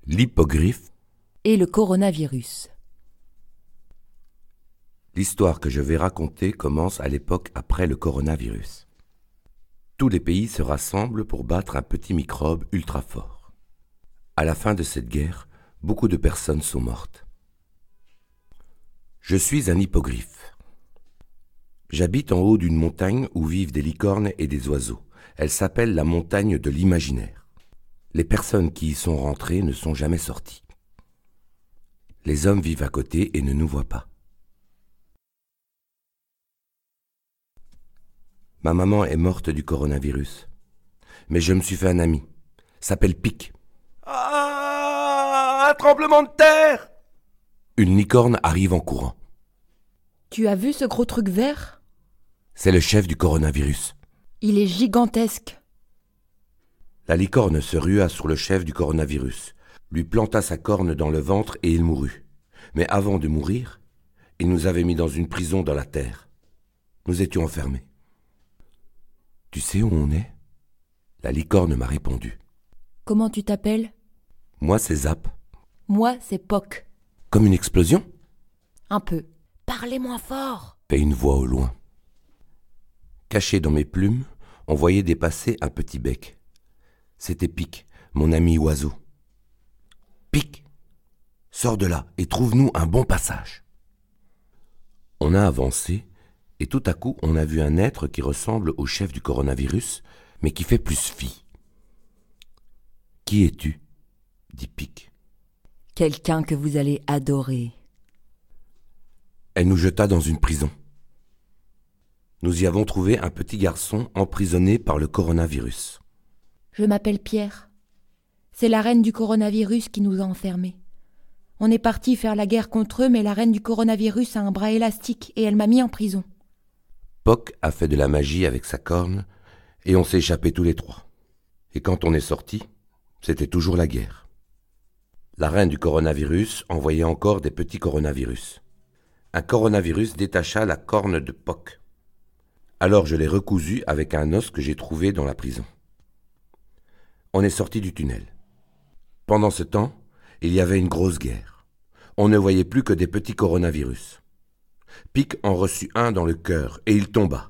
L'hippogriffe. Et le coronavirus. L'histoire que je vais raconter commence à l'époque après le coronavirus. Tous les pays se rassemblent pour battre un petit microbe ultra fort. À la fin de cette guerre, beaucoup de personnes sont mortes. Je suis un hippogriffe. J'habite en haut d'une montagne où vivent des licornes et des oiseaux. Elle s'appelle la montagne de l'imaginaire. Les personnes qui y sont rentrées ne sont jamais sorties. Les hommes vivent à côté et ne nous voient pas. Ma maman est morte du coronavirus. Mais je me suis fait un ami. S'appelle Pic. Ah, un tremblement de terre! Une licorne arrive en courant. Tu as vu ce gros truc vert? C'est le chef du coronavirus. Il est gigantesque. La licorne se rua sur le chef du coronavirus, lui planta sa corne dans le ventre et il mourut. Mais avant de mourir, il nous avait mis dans une prison dans la terre. Nous étions enfermés. Tu sais où on est? La licorne m'a répondu. Comment tu t'appelles? Moi, c'est Zap. Moi, c'est Poc. Comme une explosion? Un peu. Parlez moins fort. Fait une voix au loin. Caché dans mes plumes, on voyait dépasser un petit bec. C'était Pic, mon ami oiseau. Pic, sors de là et trouve-nous un bon passage. On a avancé et tout à coup on a vu un être qui ressemble au chef du coronavirus, mais qui fait plus fi. Qui es-tu? Dit Pic. Quelqu'un que vous allez adorer. Elle nous jeta dans une prison. Nous y avons trouvé un petit garçon emprisonné par le coronavirus. Je m'appelle Pierre. C'est la reine du coronavirus qui nous a enfermés. On est parti faire la guerre contre eux, mais la reine du coronavirus a un bras élastique et elle m'a mis en prison. Poc a fait de la magie avec sa corne et on s'est échappés tous les trois. Et quand on est sortis, c'était toujours la guerre. La reine du coronavirus envoyait encore des petits coronavirus. Un coronavirus détacha la corne de Poc. Alors je l'ai recousu avec un os que j'ai trouvé dans la prison. On est sorti du tunnel. Pendant ce temps, il y avait une grosse guerre. On ne voyait plus que des petits coronavirus. Pic en reçut un dans le cœur et il tomba.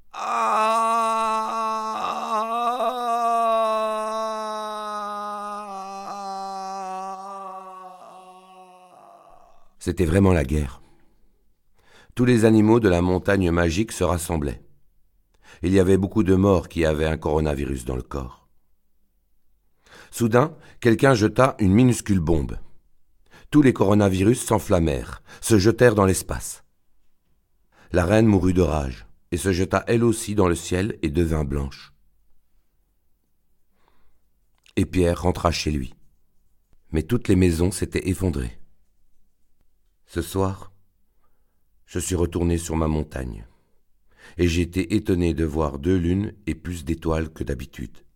C'était vraiment la guerre. Tous les animaux de la montagne magique se rassemblaient. Il y avait beaucoup de morts qui avaient un coronavirus dans le corps. Soudain, quelqu'un jeta une minuscule bombe. Tous les coronavirus s'enflammèrent, se jetèrent dans l'espace. La reine mourut de rage et se jeta elle aussi dans le ciel et devint blanche. Et Pierre rentra chez lui. Mais toutes les maisons s'étaient effondrées. Ce soir, je suis retourné sur ma montagne et j'ai été étonné de voir 2 lunes et plus d'étoiles que d'habitude.